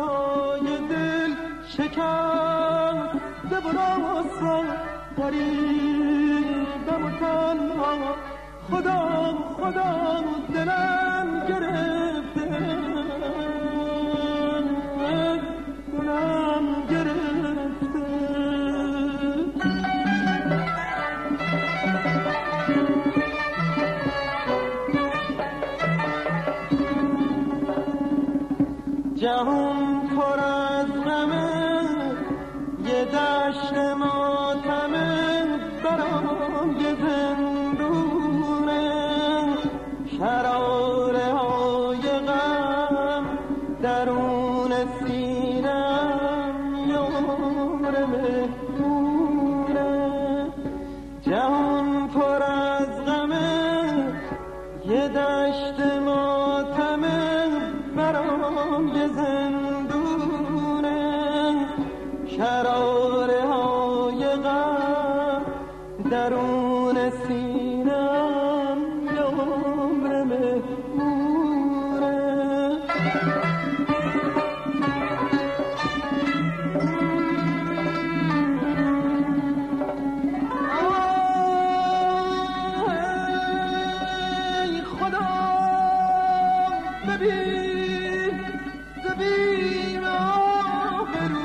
سینای دل شکسته و راسا غریبم و تنها خدا خدا دلم گرفته دلم گرفته جهان پر از غمه یه دشت ماتمه برام یه زندونه شراره های غم درون سینم یار مهمونه جهان پر از غمه یه دشت ماتمه برام یه زندونه شراره های غم درون سینم یار مهمونه ای خدا ببین زبیم آبرو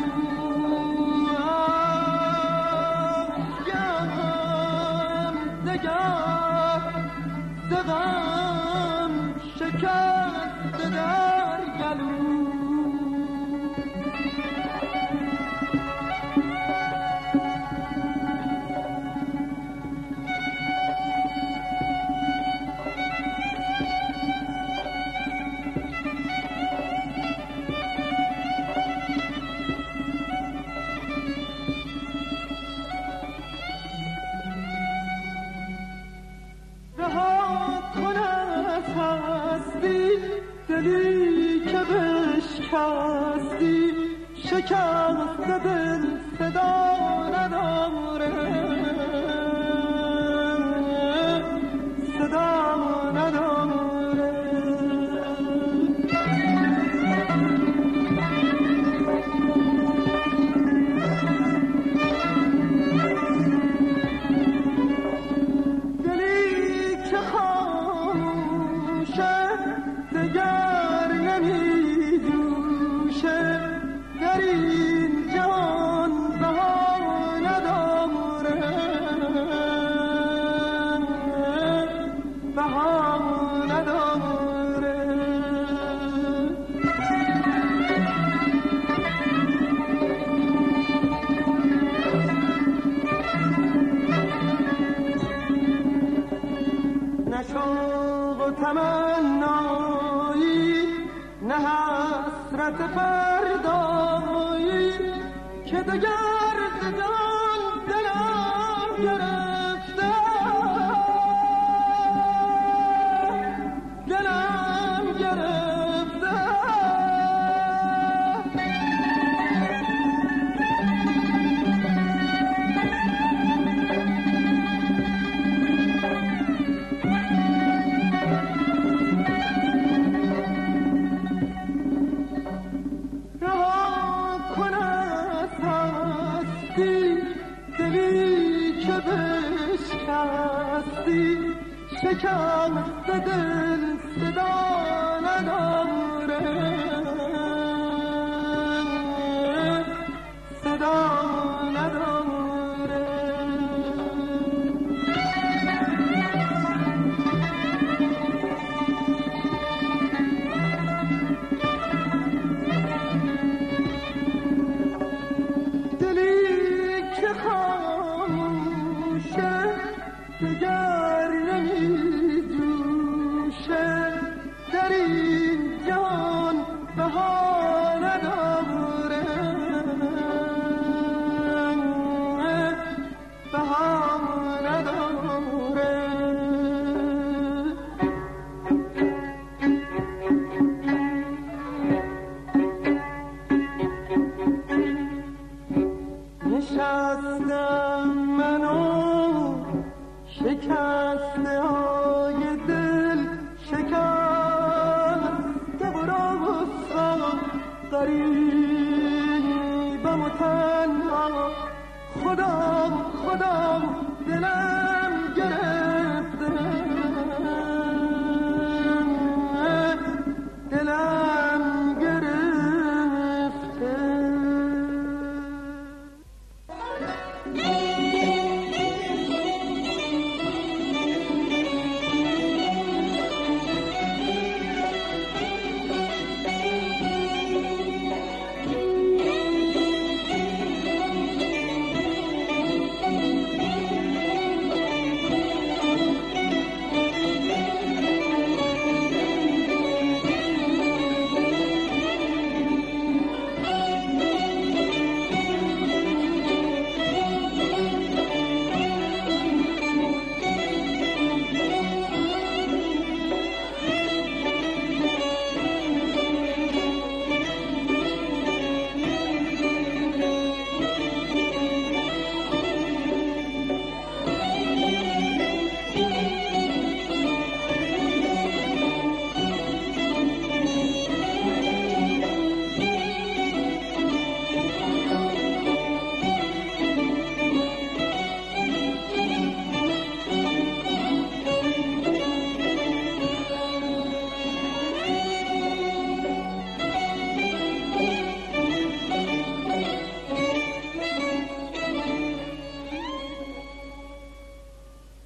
دغم شکست در گلو دلی که بشکستی شکست دل صدا نداره صدا نداره دلی که خاموشه دگر نمی جوشه در این جهان بها نداره بها نداره نه شوق و تمنایی نه حسرت فردایی که دگر زدان دلم گرفته دلم گرفته دلی که بشکستی شکست دل صدا نداره صدا نداره دگر نمی جوشه بم و تنها خدا خدا دلم گرفته